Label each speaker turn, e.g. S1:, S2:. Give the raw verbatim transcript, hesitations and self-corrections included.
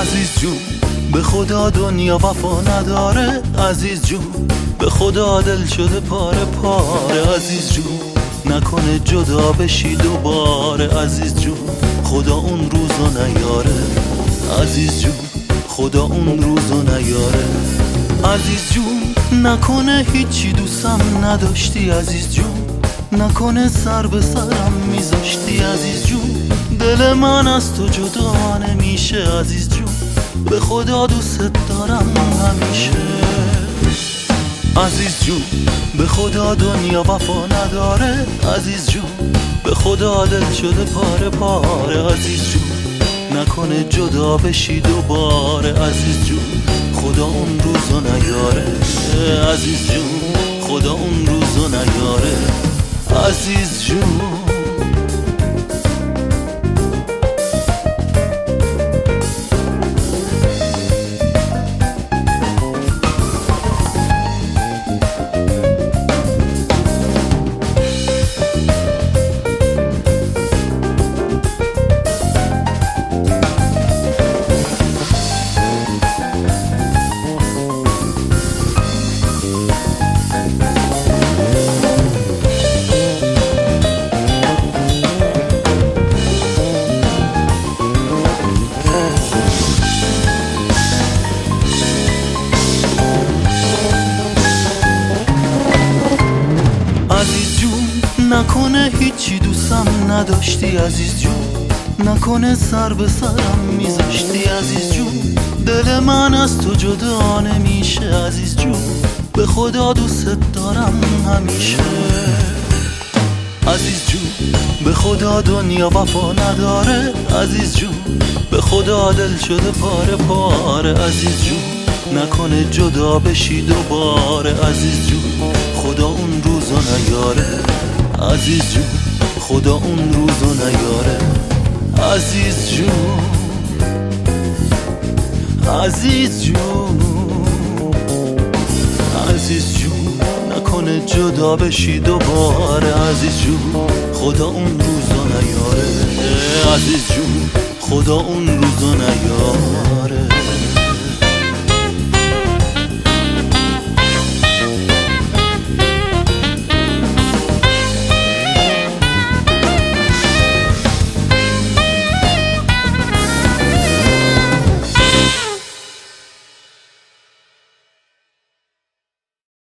S1: عزیز جون به خدا دنیا وفا نداره، عزیز جون به خدا دل شده پاره پاره، عزیز جون نکنه جدا بشی دوباره، عزیز جون خدا اون روزو نیاره، عزیز جون خدا اون روزو نیاره، عزیز جون نکنه هیچی دوستم نداشتی، عزیز جون نکنه سر به سرم میذاشتی، عزیز جون دل من از تو جدا نمیشه، عزیز جون به خدا دوست دارم همیشه، عزیز جون به خدا دنیا وفا نداره، عزیز جون به خدا دل شده پاره پاره، عزیز جون نکنه جدا بشی دوباره، عزیز جون خدا اون روزو نیاره، عزیز جون خدا اون روزو نیاره، عزیز جون. نکنه هیچی دوستم نداشتی، عزیز جون نکنه سر به سرم میذاشتی، عزیز جون دل من از تو جدا نمیشه، عزیز جون به خدا دوست دارم همیشه، عزیز جون به خدا دنیا وفا نداره، عزیز جون به خدا دل شده پاره پاره، عزیز جون نکنه جدا بشی دوباره، عزیز جون خدا اون روزو نیاره، عزیز جون خدا اون روزو نیاره، عزیز جون عزیز جون عزیز جون نکنه جدا بشی دوباره، عزیز جون خدا اون روزو نیاره، عزیز جون خدا اون روزو نیاره.